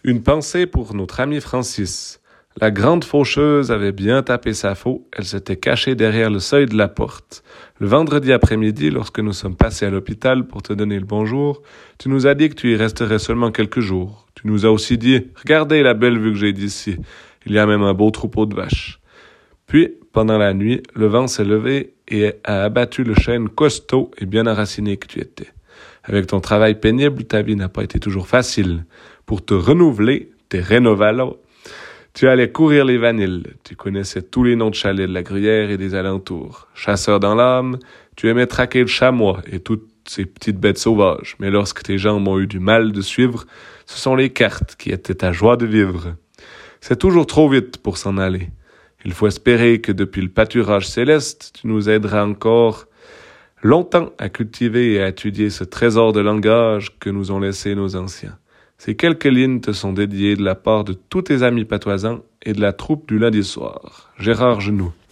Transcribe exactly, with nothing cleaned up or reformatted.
Une pensée pour notre ami Francis. La grande faucheuse avait bien tapé sa faux, elle s'était cachée derrière le seuil de la porte. Le vendredi après-midi, lorsque nous sommes passés à l'hôpital pour te donner le bonjour, tu nous as dit que tu y resterais seulement quelques jours. Tu nous as aussi dit « Regardez la belle vue que j'ai d'ici, il y a même un beau troupeau de vaches. » Puis, pendant la nuit, le vent s'est levé et a abattu le chêne costaud et bien enraciné que tu étais. Avec ton travail pénible, ta vie n'a pas été toujours facile. Pour te renouveler, tes rénovalos, tu allais courir les vanilles. Tu connaissais tous les noms de chalets de la Gruyère et des alentours. Chasseur dans l'âme, tu aimais traquer le chamois et toutes ces petites bêtes sauvages. Mais lorsque tes jambes ont eu du mal de suivre, ce sont les cartes qui étaient ta joie de vivre. C'est toujours trop vite pour s'en aller. Il faut espérer que depuis le pâturage céleste, tu nous aideras encore longtemps à cultiver et à étudier ce trésor de langage que nous ont laissé nos anciens. Ces quelques lignes te sont dédiées de la part de tous tes amis patoisans et de la troupe du lundi soir. Gérard Genoux.